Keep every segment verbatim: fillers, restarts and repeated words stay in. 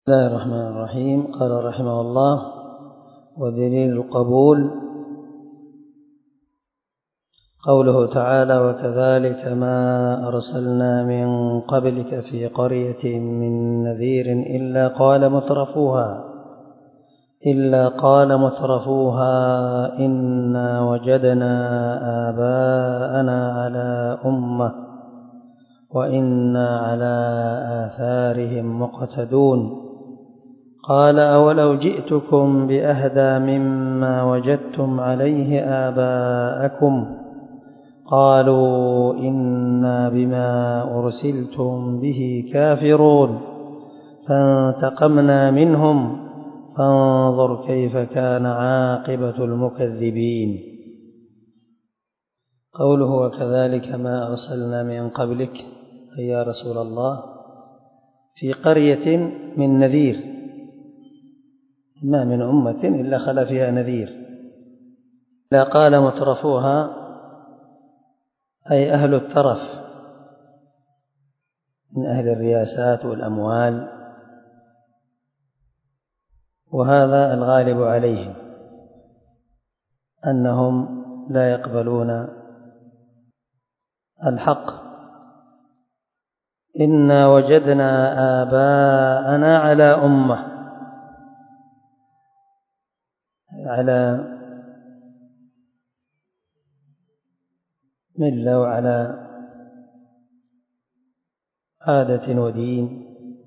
بسم الله الرحمن الرحيم. قال رحمه الله: ودليل القبول قوله تعالى: وكذلك ما أرسلنا من قبلك في قرية من نذير إلا قال مترفوها إلا قال مترفوها إنا وجدنا آباءنا على أمة وإنا على آثارهم مقتدون. قال: أولو جئتكم بأهدى مما وجدتم عليه آباءكم قالوا إنا بما أرسلتم به كافرون فانتقمنا منهم فانظر كيف كان عاقبة المكذبين. قوله: وكذلك ما أرسلنا من قبلك، أي يا رسول الله في قرية من نذير، ما من أمة إلا خلا فيها نذير. لا قال مترفوها أي أهل الترف من أهل الرياسات والأموال، وهذا الغالب عليهم أنهم لا يقبلون الحق. إنا وجدنا آباءنا على أمة، على ملة وعلى عادة ودين،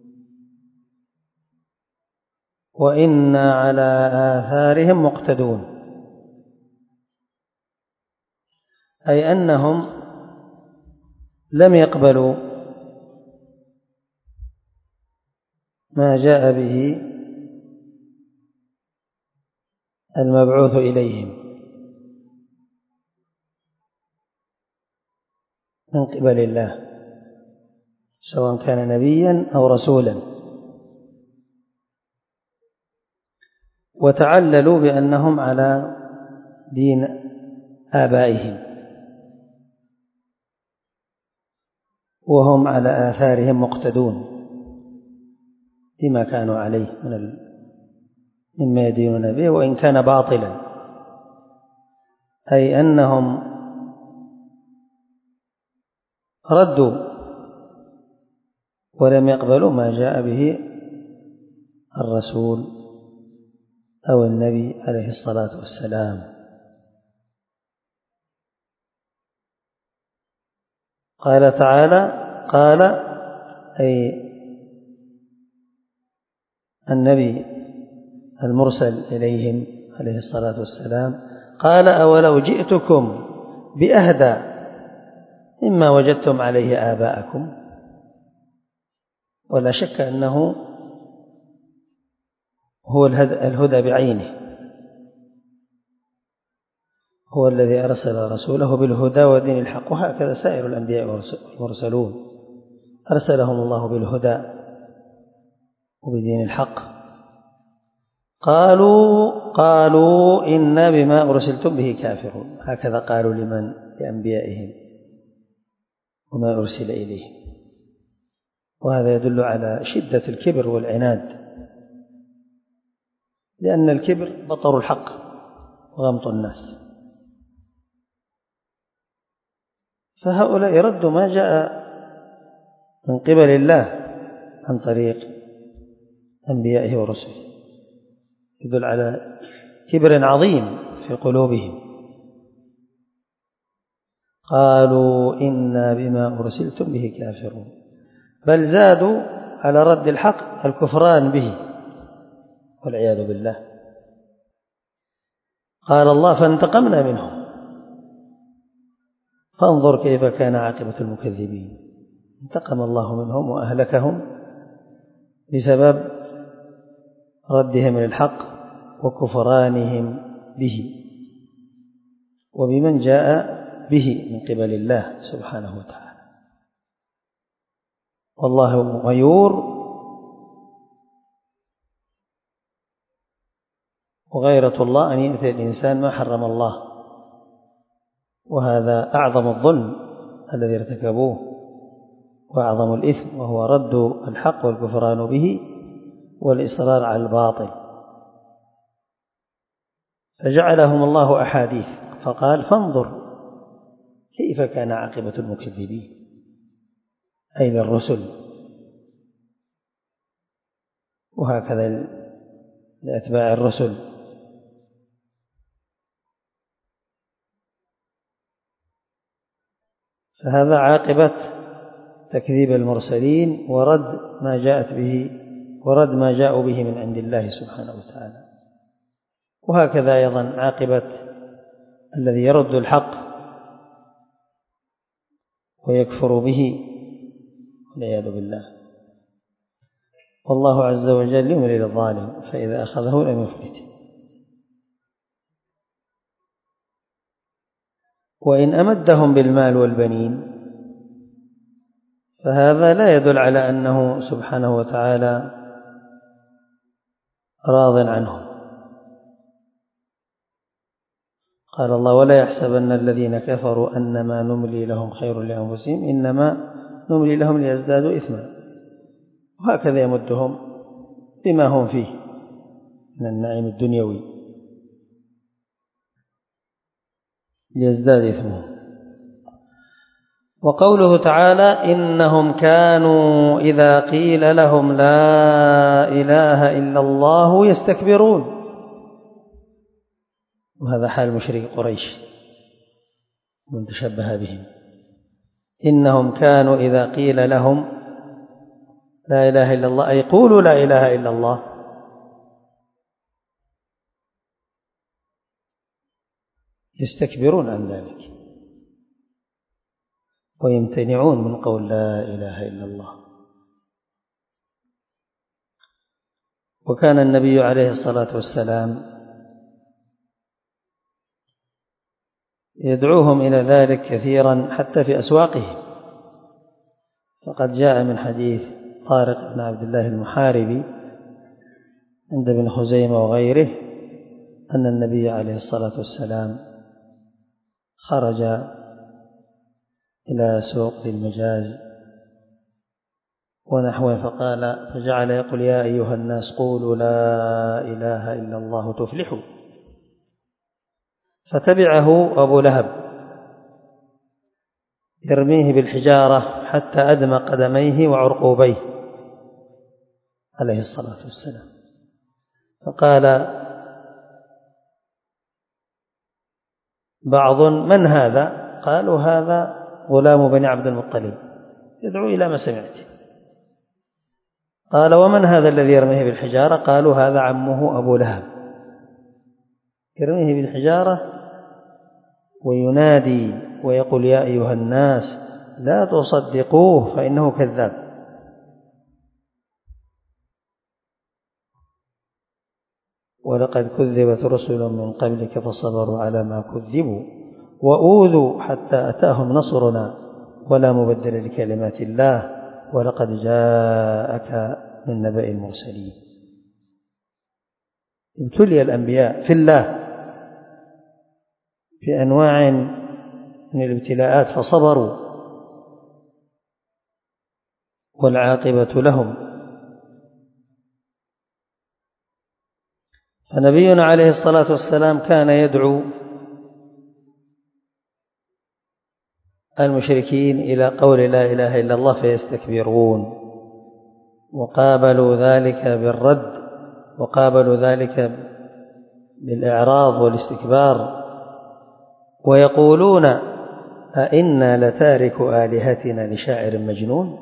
وإنا على آثارهم مقتدون، أي أنهم لم يقبلوا ما جاء به المبعوث إليهم من قبل الله، سواء كان نبيا أو رسولا، وتعللوا بأنهم على دين آبائهم وهم على آثارهم مقتدون بما كانوا عليه من مما يدينون به وإن كان باطلا، أي أنهم ردوا ولم يقبلوا ما جاء به الرسول أو النبي عليه الصلاة والسلام. قال تعالى: قال أي النبي المرسل إليهم عليه الصلاة والسلام، قال: أولو جئتكم بأهدى مما وجدتم عليه آباءكم. ولا شك أنه هو الهدى بعينه، هو الذي أرسل رسوله بالهدى ودين الحق، وهكذا سائر الأنبياء والمرسلون أرسلهم الله بالهدى وبدين الحق. قالوا قالوا إنا بما أرسلتم به كافرون، هكذا قالوا لمن لأنبيائهم وما أرسل إليه، وهذا يدل على شدة الكبر والعناد، لأن الكبر بطر الحق وغمط الناس. فهؤلاء ردوا ما جاء من قبل الله عن طريق أنبيائه ورسله، يدل على كبر عظيم في قلوبهم. قالوا إنا بما أرسلتم به كافرون، بل زادوا على رد الحق الكفران به والعياذ بالله. قال الله: فانتقمنا منهم فانظر كيف كان عاقبة المكذبين. انتقم الله منهم وأهلكهم بسبب ردهم للحق وكفرانهم به وبمن جاء به من قبل الله سبحانه وتعالى. والله غيور، وغيرة الله أن يأتي الإنسان ما حرم الله، وهذا أعظم الظلم الذي ارتكبوه وأعظم الإثم، وهو رد الحق والكفران به والإصرار على الباطل، فجعلهم الله أحاديث، فقال فانظر كيف كان عاقبة المكذبين، أي للرسل، وهكذا لأتباع الرسل. فهذا عاقبة تكذيب المرسلين ورد ما جاءت به ورد ما جاءوا به من عند الله سبحانه وتعالى. وهكذا أيضا عاقبة الذي يرد الحق ويكفر به والعياذ بالله. والله عز وجل يملي للظالم فإذا أخذه لم يفلته. وإن أمدهم بالمال والبنين فهذا لا يدل على أنه سبحانه وتعالى راض عنهم. قال الله ولا يحسبن الذين كفروا أنما نملي لهم خير لأنفسهم إنما نملي لهم ليزدادوا إثما، وهكذا يمدهم بما هم فيه من النعيم الدنيوي ليزداد إثمهم. وقوله تعالى إنهم كانوا إذا قيل لهم لا إله إلا الله يستكبرون، وهذا حال مشرك قريش من تشبه بهم. إنهم كانوا إذا قيل لهم لا إله إلا الله أي قولوا لا إله إلا الله يستكبرون عن ذلك ويمتنعون من قول لا إله إلا الله. وكان النبي عليه الصلاة والسلام يدعوهم إلى ذلك كثيرا حتى في أسواقهم، فقد جاء من حديث طارق بن عبد الله المحاربي عند ابن خزيمة وغيره أن النبي عليه الصلاة والسلام خرج إلى سوق ذي المجاز ونحوه فقال فجعل يقول يا أيها الناس قولوا لا إله إلا الله تفلحوا، فتبعه أبو لهب يرميه بالحجارة حتى أدمى قدميه وعرقوبيه عليه الصلاة والسلام. فقال بعض من هذا؟ قالوا هذا غلام بني عبد المطلب يدعو إلى ما سمعت. قال ومن هذا الذي يرميه بالحجارة؟ قالوا هذا عمه أبو لهب يرميه بالحجارة وينادي ويقول يا أيها الناس لا تصدقوه فإنه كذاب. ولقد كذبت رسل من قبلك فصبروا على ما كذبوا وأوذوا حتى أتاهم نصرنا ولا مبدل لكلمات الله ولقد جاءك من نبأ المرسلين. ابتلي الأنبياء في الله في أنواع من الابتلاءات فصبروا والعاقبة لهم. فنبينا عليه الصلاة والسلام كان يدعو المشركين إلى قول لا إله إلا الله فيستكبرون، وقابلوا ذلك بالرد وقابلوا ذلك بالإعراض والاستكبار ويقولون أئنا لتارك آلهتنا لشاعر مجنون.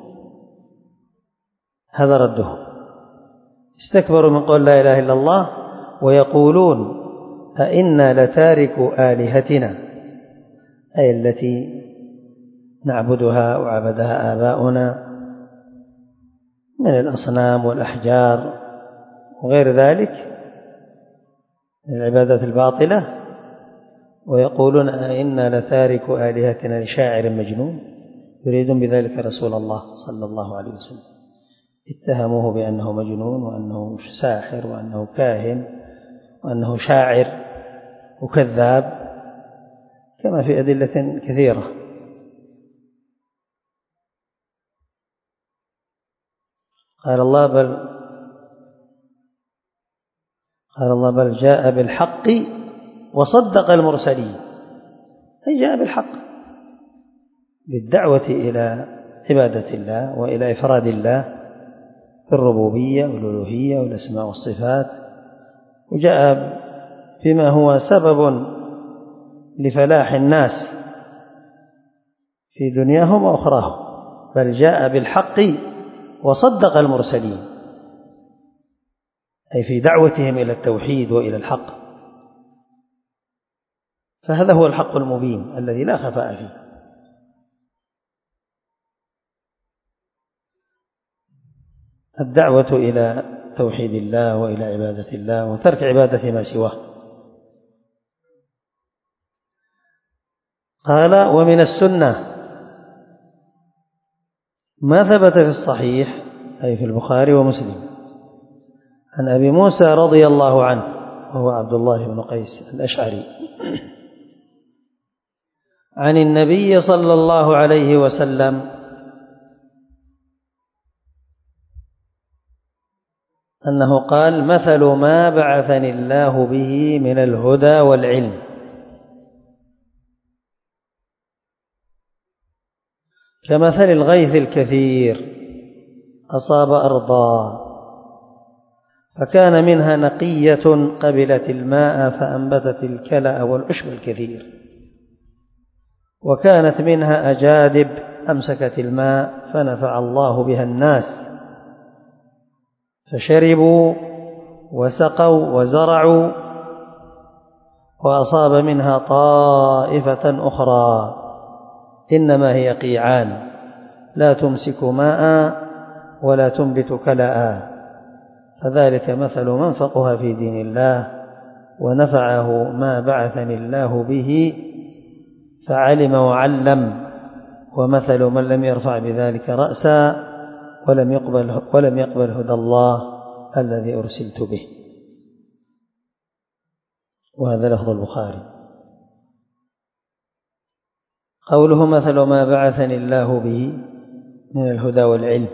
هذا ردهم، استكبروا من قول لا إله إلا الله ويقولون أئنا لتارك آلهتنا أي التي نعبدها وعبدها آباؤنا من الأصنام والأحجار وغير ذلك من العبادات الباطلة، ويقولون أئنا لتارك آلهتنا لشاعر مجنون، يريدون بذلك رسول الله صلى الله عليه وسلم. اتهموه بأنه مجنون وأنه ساحر وأنه كاهن وأنه شاعر وكذاب كما في أدلة كثيرة. قال الله بل قال الله بل جاء بالحق وصدق المرسلين، أي جاء بالحق بالدعوة إلى عبادة الله وإلى إفراد الله بالربوبية والألوهية والأسماء والصفات، وجاء بما هو سبب لفلاح الناس في دنياهم وأخراهم. بل جاء بالحق وصدق المرسلين، أي في دعوتهم إلى التوحيد وإلى الحق، فهذا هو الحق المبين الذي لا خفاء فيه. الدعوة إلى توحيد الله وإلى عبادة الله وترك عبادة ما سواه. قال ومن السنة ما ثبت في الصحيح أي في البخاري ومسلم عن أبي موسى رضي الله عنه وهو عبد الله بن قيس الأشعري عن النبي صلى الله عليه وسلم أنه قال مثل ما بعثني الله به من الهدى والعلم كمثل الغيث الكثير أصاب أرضا فكان منها نقية قبلت الماء فأنبتت الكلأ والعشب الكثير، وكانت منها أجادب أمسكت الماء فنفع الله بها الناس فشربوا وسقوا وزرعوا، وأصاب منها طائفة أخرى إنما هي قيعان لا تمسك ماء ولا تنبت كلأ، فذلك مثل من فقه في دين الله ونفعه ما بعثني الله به فعلم وعلم، ومثل من لم يرفع بذلك رأسا ولم يقبل, ولم يقبل هدى الله الذي أرسلت به. وهذا لفظ البخاري. قوله مثل ما بعثني الله به من الهدى والعلم،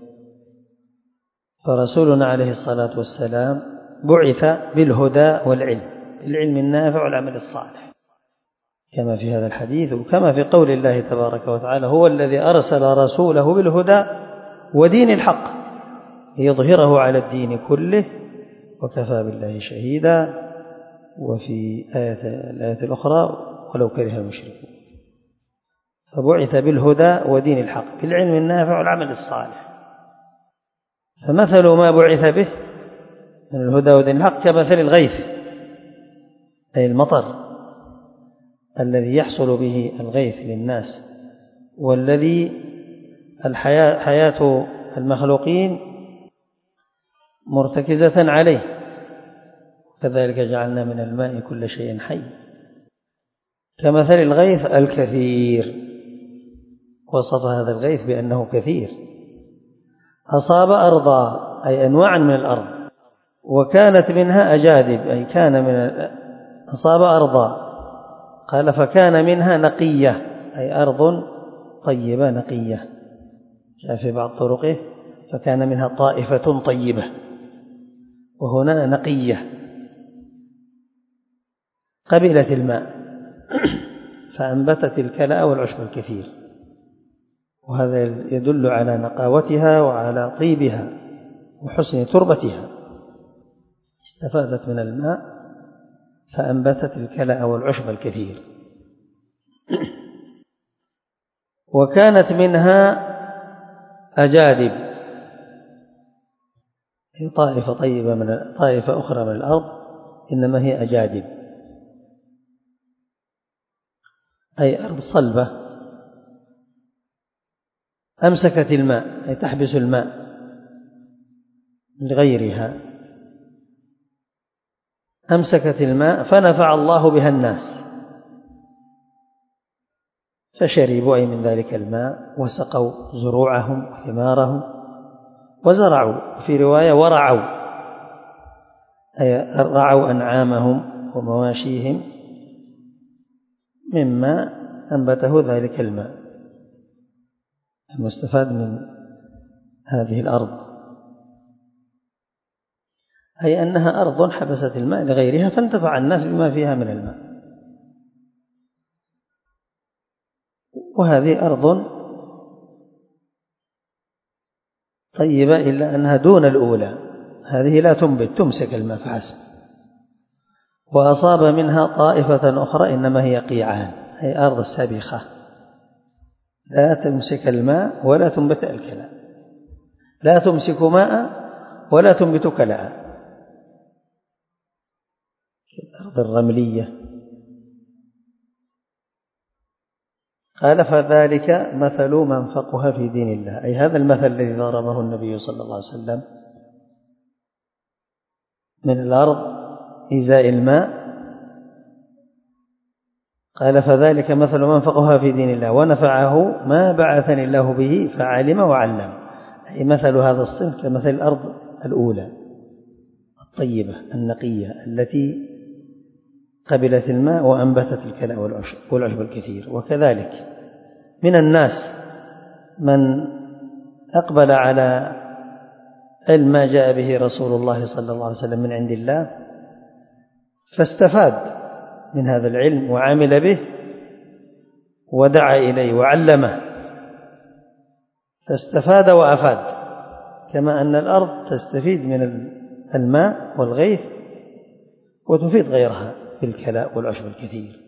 فرسولنا عليه الصلاة والسلام بعث بالهدى والعلم، العلم النافع والعمل الصالح كما في هذا الحديث، وكما في قول الله تبارك وتعالى هو الذي أرسل رسوله بالهدى ودين الحق ليظهره على الدين كله وكفى بالله شهيدا. وفي آية الآية الأخرى ولو كره المشركون. فبعث بالهدى ودين الحق بالعلم النافع والعمل الصالح. فمثل ما بعث به من الهدى ودين الحق كمثل الغيث أي المطر الذي يحصل به الغيث للناس، والذي الحياة حياة المخلوقين مرتكزة عليه، كذلك جعلنا من الماء كل شيء حي. كمثل الغيث الكثير، وصف هذا الغيث بأنه كثير. أصاب أرضا أي أنواعا من الأرض، وكانت منها أجادب أي كان من أصاب أرضا، قال فكان منها نقية أي أرض طيبة نقية، جاء في بعض طرقه فكان منها طائفة طيبة، وهنا نقية قبلت الماء فأنبتت الكلأ والعشب الكثير، وهذا يدل على نقاوتها وعلى طيبها وحسن تربتها. استفادت من الماء فأنبتت الكلأ والعشب الكثير. وكانت منها أجادب طائفة طيبة من طائفة أخرى من الأرض إنما هي أجادب أي أرض صلبة أمسكت الماء أي تحبس الماء لغيرها، أمسكت الماء فنفع الله بها الناس فشربوا أي من ذلك الماء وسقوا زروعهم وثمارهم وزرعوا، في رواية ورعوا أي رعوا أنعامهم ومواشيهم مما أنبته ذلك الماء المستفاد من هذه الأرض. أي أنها أرض حبست الماء لغيرها فانتفع الناس بما فيها من الماء. وهذه أرض طيبة إلا أنها دون الأولى، هذه لا تنبت، تمسك الماء فحسب. وأصاب منها طائفة أخرى إنما هي قيعان، هي أرض سابخة لا تمسك الماء ولا تنبت الكلاء، لا تمسك ماء ولا تنبت كلاء، الأرض الرملية. قال فذلك مثل من فقه في دين الله، أي هذا المثل الذي ضربه النبي صلى الله عليه وسلم من الأرض إزاء الماء. قال فذلك مثل من فقه في دين الله ونفعه ما بعثني الله به فعلم وعلم، أي مثل هذا الصنف كمثل الأرض الأولى الطيبة النقية التي قبلت الماء وأنبتت الكلاء والعشب الكثير. وكذلك من الناس من أقبل على علم ما جاء به رسول الله صلى الله عليه وسلم من عند الله فاستفاد من هذا العلم وعمل به ودعا إليه وعلمه فاستفاد وأفاد، كما أن الأرض تستفيد من الماء والغيث وتفيد غيرها بالكلاء والعشب الكثير.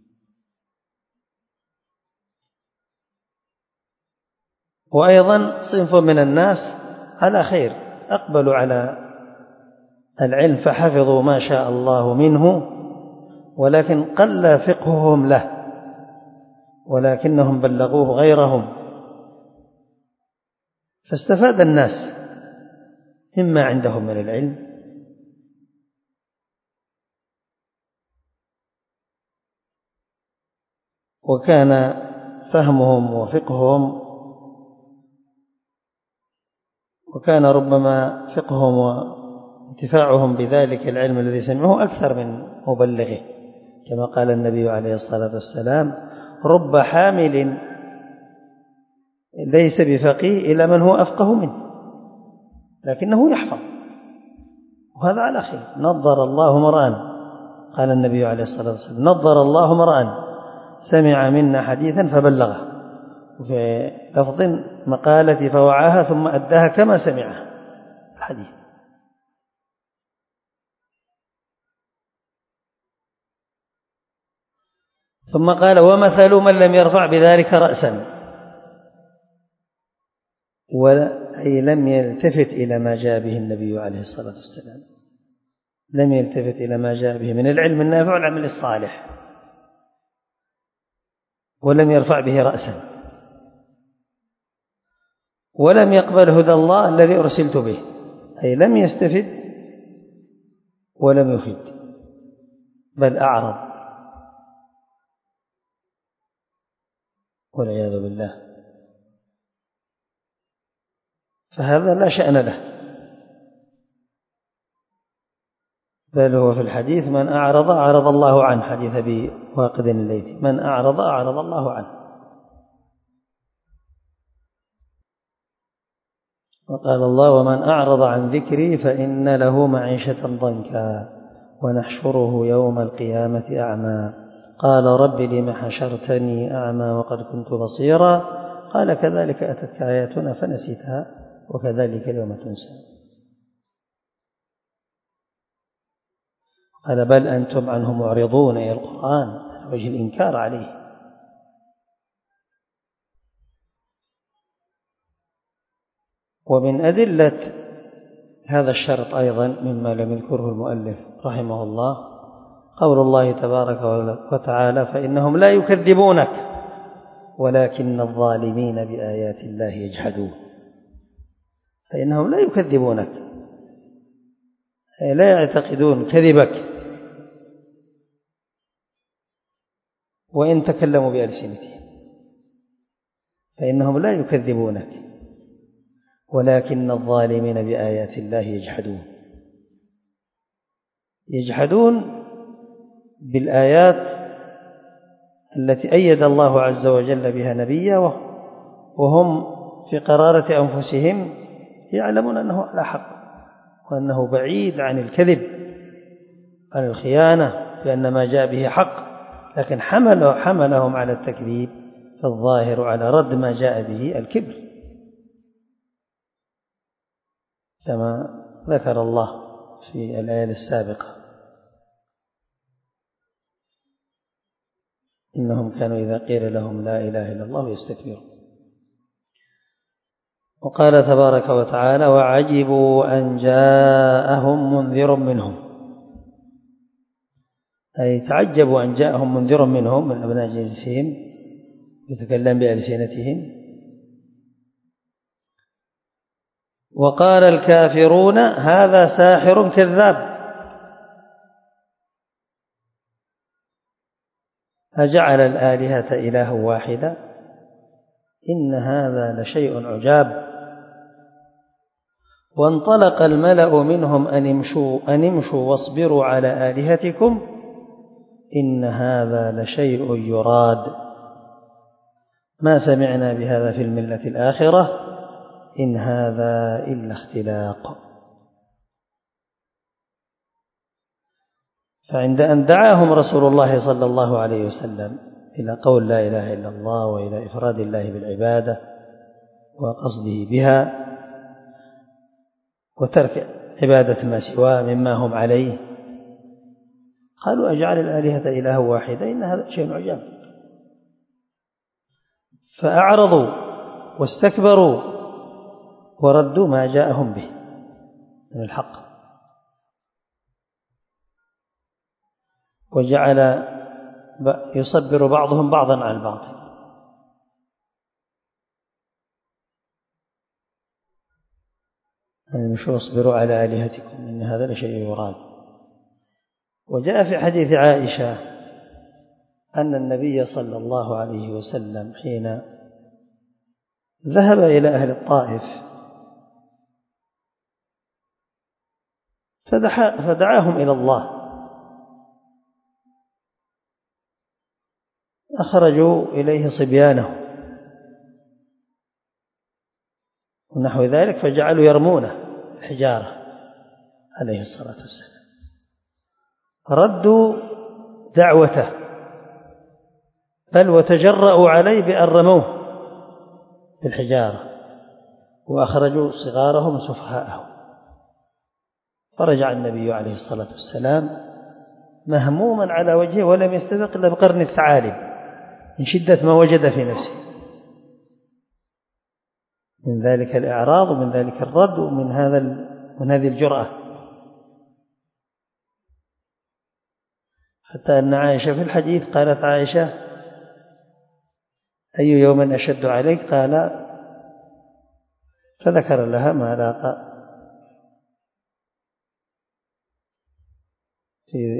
وأيضا صنف من الناس على خير أقبلوا على العلم فحفظوا ما شاء الله منه ولكن قل فقههم له ولكنهم بلغوه غيرهم، فاستفاد الناس مما عندهم من العلم وكان فهمهم وفقههم وكان ربما فقههم وانتفاعهم بذلك العلم الذي سمعوه أكثر من مبلغه، كما قال النبي عليه الصلاة والسلام رب حامل ليس بفقيه إلا من هو أفقه منه لكنه يحفظ، وهذا على خير. نضر الله امرأ، قال النبي عليه الصلاة والسلام نضر الله امرأ سمع منا حديثا فبلغه، وفي لفظ مقالة فوعاها ثم أداها كما سمعها الحديث. ثم قال ومثل من لم يرفع بذلك رأسا، أي لم يلتفت إلى ما جاء به النبي عليه الصلاة والسلام، لم يلتفت إلى ما جاء به من العلم النافع والعمل الصالح ولم يرفع به رأسا ولم يقبل هدى الله الذي أرسلت به، أي لم يستفد ولم يفد بل أعرض والعياذ بالله، فهذا لا شأن له، بل هو في الحديث من أعرض أعرض الله عنه، حديث أبي واقد الليثي من أعرض أعرض الله عنه. وقال الله ومن أعرض عن ذكري فإن له معيشة ضنكا ونحشره يوم القيامة أعمى قال رب لم حشرتني أعمى وقد كنت بصيرا قال كذلك أتتك آياتنا فنسيتها وكذلك اليوم تنسى قال بل أنتم عنه معرضون، أي القرآن على وجه الإنكار عليه. ومن أدلة هذا الشرط أيضا مما لم يذكره المؤلف رحمه الله قول الله تبارك وتعالى فإنهم لا يكذبونك ولكن الظالمين بآيات الله يجحدون، فإنهم لا يكذبونك لا يعتقدون كذبك وإن تكلموا بألسنتهم، فإنهم لا يكذبونك ولكن الظالمين بآيات الله يجحدون، يجحدون بالآيات التي أيد الله عز وجل بها نبيه وهم في قرارة أنفسهم يعلمون أنه على حق وأنه بعيد عن الكذب عن الخيانة بأن ما جاء به حق، لكن حمله حملهم على التكذيب في الظاهر وعلى رد ما جاء به الكبر، كما ذكر الله في الآية السابقة: إنهم كانوا إذا قيل لهم لا إله إلا الله يستكبرون. وقال تبارك وتعالى: وعجبوا أن جاءهم منذر منهم، أي تعجبوا أن جاءهم منذر منهم من أبناء جنسهم يتكلم بألسنتهم. وقال الكافرون هذا ساحر كذاب أجعل الآلهة إله واحدا إن هذا لشيء عجاب. وانطلق الملأ منهم أن امشوا, أن امشوا واصبروا على آلهتكم إن هذا لشيء يراد ما سمعنا بهذا في الملة الآخرة إن هذا إلا اختلاق. فعند أن دعاهم رسول الله صلى الله عليه وسلم إلى قول لا إله إلا الله وإلى إفراد الله بالعبادة وقصده بها وترك عبادة ما سواه مما هم عليه، قالوا أجعل الآلهة إله واحدا إن هذا شيء عجاب. فأعرضوا واستكبروا وردوا ما جاءهم به من الحق، وجعل يصبر بعضهم بعضا على الباطل. امشوا واصبروا على آلهتكم إن هذا لشيء يراد. وجاء في حديث عائشة أن النبي صلى الله عليه وسلم حين ذهب إلى أهل الطائف فدعاهم إلى الله، أخرجوا إليه صبيانه ونحو ذلك فجعلوا يرمونه الحجارة عليه الصلاة والسلام، ردوا دعوته بل وتجرأوا عليه بأن رموه بالحجارة وأخرجوا صغارهم سفهاءهم. فرجع النبي عليه الصلاة والسلام مهموما على وجهه ولم يستبق إلا بقرن الثعالب من شدة ما وجد في نفسه من ذلك الإعراض ومن ذلك الرد ومن هذا من هذه الجرأة، حتى أن عائشة في الحديث قالت عائشة: أي يوم أشد عليك؟ قال فذكر لها ما لاقى في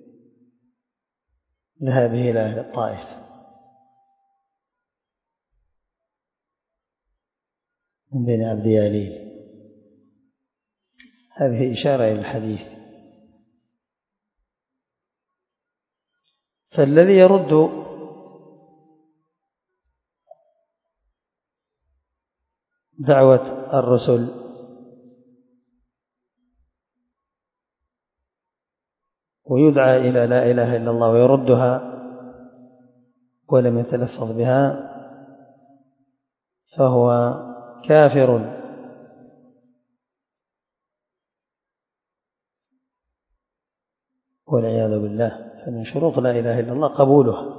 ذهابه إلى أهل الطائف من بين عبد ياليل. هذه إشارة إلى الحديث. فالذي يرد دعوة الرسل ويدعى إلى لا إله إلا الله ويردها ولم يتلفظ بها فهو كافر والعياذ بالله. فمن شروط لا إله إلا الله قبولها،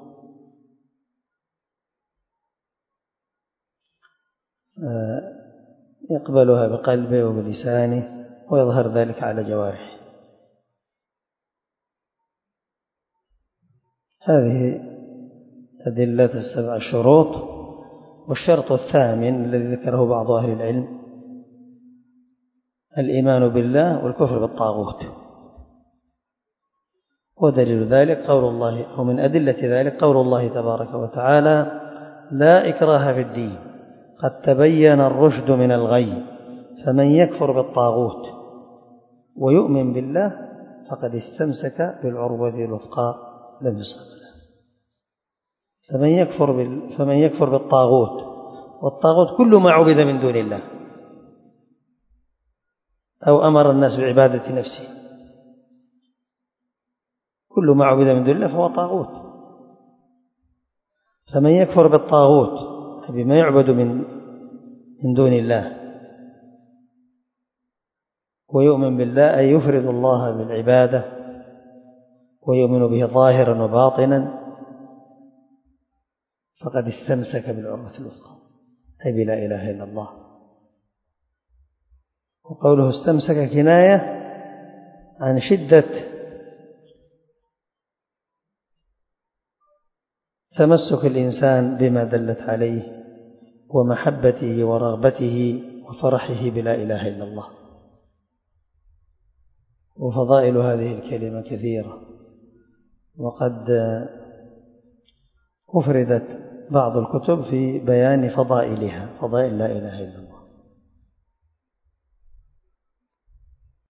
يقبلها بقلبه وبلسانه ويظهر ذلك على جوارحه. هذه أدلة السبع الشروط. والشرط الثامن الذي ذكره بعض أهل العلم الإيمان بالله والكفر بالطاغوت. ودليل ذلك قول الله، ومن أدلة ذلك قول الله تبارك وتعالى: لا إكراه في الدين قد تبين الرشد من الغي فمن يكفر بالطاغوت ويؤمن بالله فقد استمسك بالعروة الوثقى لا انفصام لها. فمن يكفر بال... فمن يكفر بالطاغوت، والطاغوت كل ما عبد من دون الله أو أمر الناس بعبادة نفسه. كل ما عبد من دون الله فهو طاغوت. فمن يكفر بالطاغوت بما يعبد من من دون الله ويؤمن بالله، أي يفرد الله بالعبادة ويؤمن به ظاهرا وباطنا، فقد استمسك بالعروة الوثقى، أي بلا إله إلا الله. وقوله استمسك كناية عن شدة تمسك الإنسان بما دلت عليه ومحبته ورغبته وفرحه بلا إله إلا الله. وفضائل هذه الكلمة كثيرة، وقد أفردت بعض الكتب في بيان فضائلها، فضائل لا إله إلا الله.